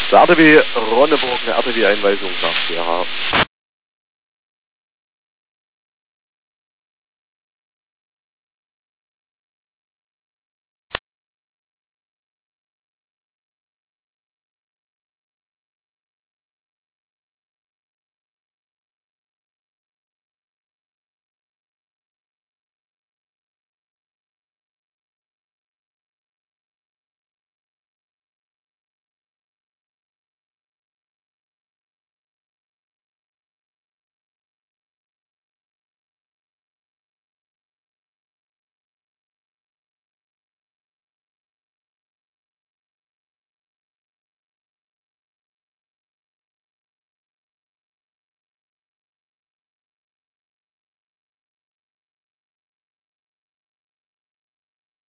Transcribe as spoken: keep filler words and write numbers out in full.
Der R T W Ronneburg, eine R T W-Einweisung nach Gera.